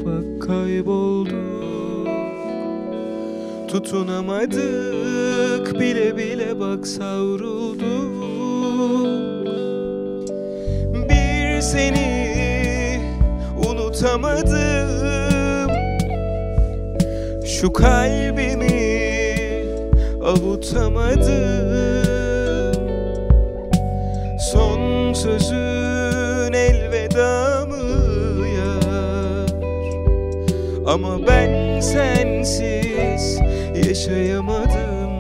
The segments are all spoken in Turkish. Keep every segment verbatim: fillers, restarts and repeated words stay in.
bak kaybolduk. Tutunamadık bile bile bak savrulduk. Bir seni unutamadım, şu kalbimi avutamadım. Son sözün elveda mı yar? Ama ben sensiz yaşayamadım.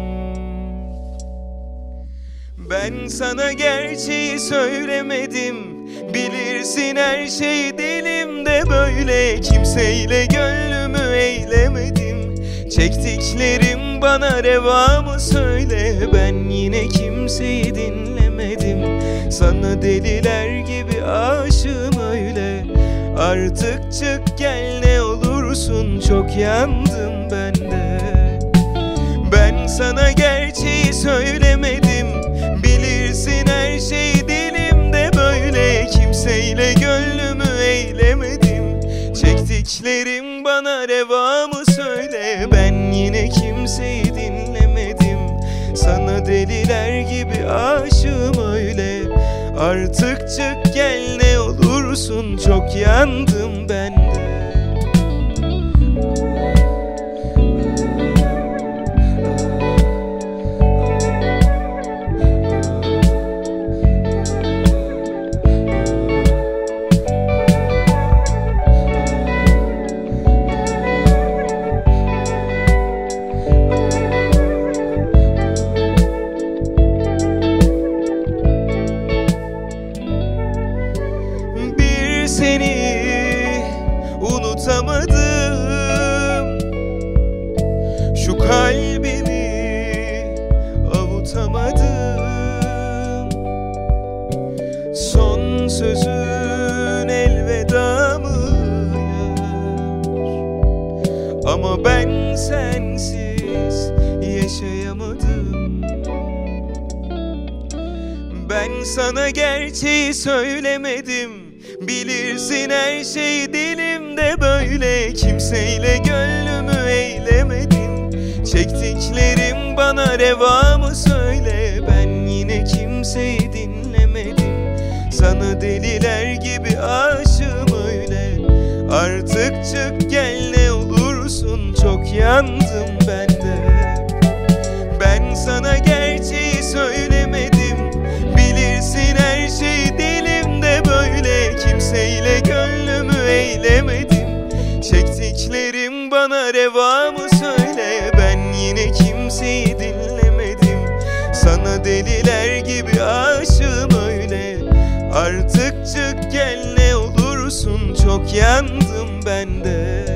Ben sana gerçeği söylemedim, bilirsin her şey dilimde böyle. Kimseyle gönlümü eylemedim, çektiklerim bana reva mı söyle? Ben yine kimseyi dinlemedim, sana deliler gibi aşığım öyle. Artık çık gel ne olursun, çok yandım ben de. Ben sana gerçeği söylemedim, bilirsin her şey dilimde böyle. Kimseyle gönlümü eylemedim, çektiklerim bana reva mı söyle? Ben yine kimseyi dinlemedim, sana deliler gibi aşığım öyle. Artık çık gel ne olursun, çok yandım ben de. Seni unutamadım, şu kalbimi avutamadım. Son sözün elveda mı yar? Ama ben sensiz yaşayamadım. Ben sana gerçeği söylemedim, bilirsin her şey dilimde böyle. Kimseyle gönlümü eylemedim, çektiklerim bana reva mı söyle? Ben yine kimseyi dinlemedim, sana deliler gibi aşığım öyle. Artık çık gel ne olursun, çok yandım ben de. Ben sana gerçeği söylemedim, bilirsin her şey dilimde böyle. Kimseyle gönlümü eylemedim, çektiklerim bana reva mı söyle? Ben yine kimseyi dinlemedim, sana deliler gibi aşığım öyle. Artık çık gel ne olursun, çok yandım ben de.